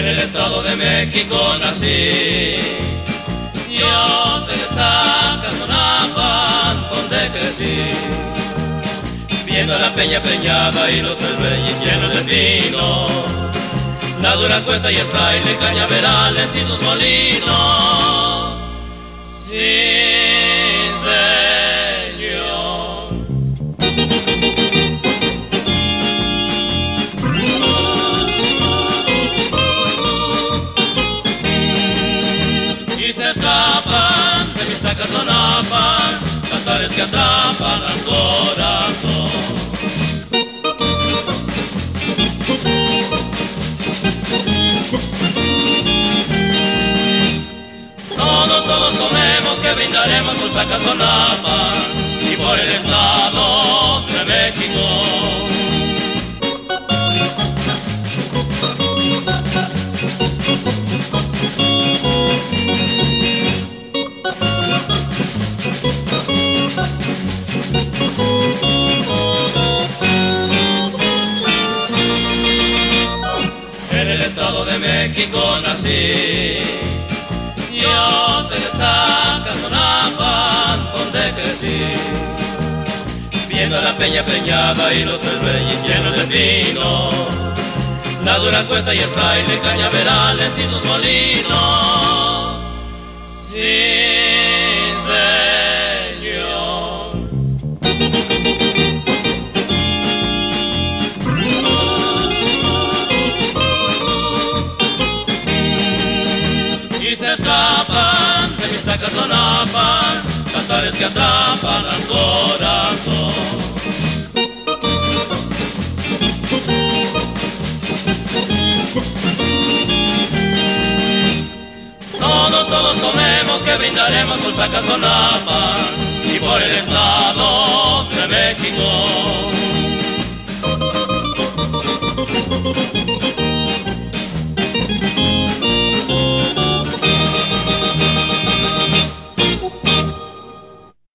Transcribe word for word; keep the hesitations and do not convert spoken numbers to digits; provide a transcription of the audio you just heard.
el Estado de México nací. Yo soy de Zacazonapan, donde crecí, viendo la peña preñada y los tres reyes llenos de vino, la dura cuesta y el fraile, cañaverales y sus molinos. Sí, señor. Y se escapan de mis Zacazonapan cantares que atrapan al corazón. Todos, todos comemos, que brindaremos por Zacazonapan y por el Estado de México. En el Estado de México nací. Yo soy de Zacazonapan, donde crecí, viendo la peña preñada y los tres reyes llenos de vino, la dura cuesta y el fraile, cañaverales y sus molinos. Sí, señor. Y se escapan de mis Zacazonapan cantares que atrapan al corazón. Todos, todos comemos, que brindaremos por Zacazonapan y por el Estado